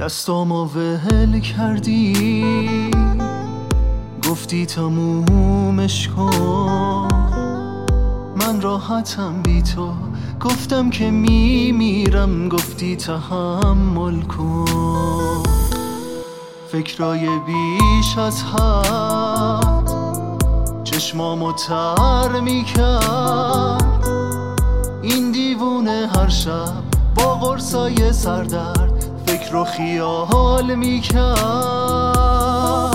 دستامو ول کردی، گفتی تمومش کن. من راحتم بی تو، گفتم که میمیرم، گفتی تحمل کن. فکرای بیش از حد چشمامو تر میکرد. این دیوونه هر شب با قرصای سردرد فکر و خیال میکرد.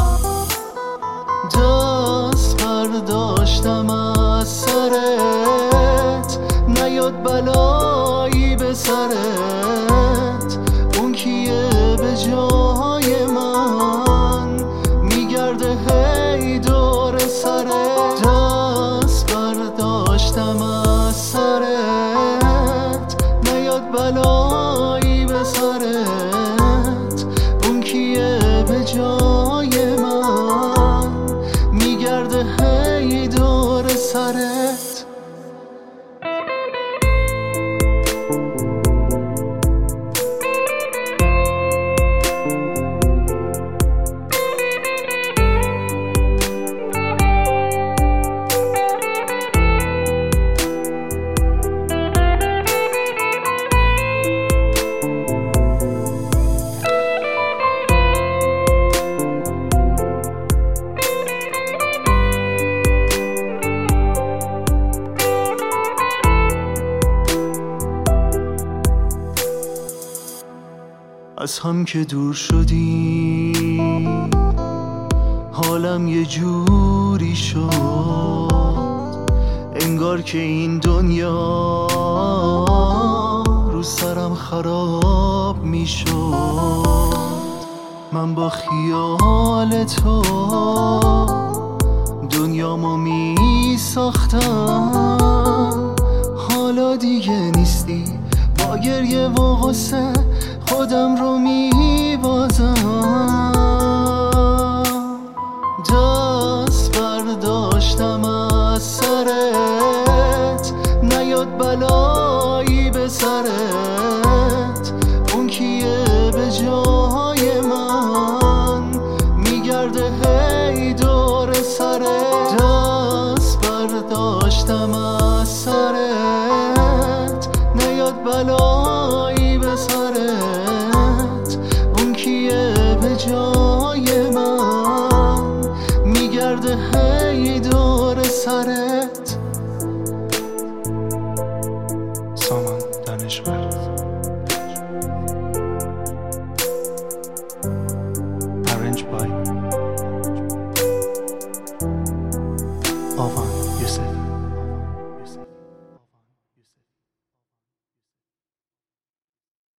دست برداشتم از سرت، نیاد بلایی به سرت. اون کیه به جای من میگرده هی دور سرت. دست برداشتم از سرت، نیاد بلایی به سرت. اون کیه به جای من میگرده هی دور سرت. از هم که دور شدی حالم یه جوری شد، انگار که این دنیا رو سرم خراب می شد. من با خیال تو دنیامو می ساختم. حالا دیگه نیستی، با گریه و غصه خودم رو میبازم. دست برداشتم از سرت، نیاد بلایی به سرت. اون کیه به جای من میگرده هی دور سرت. دست برداشتم از سرت، نیاد بلایی به سرت. اون کیه به جای من میگرده هی دور سرت.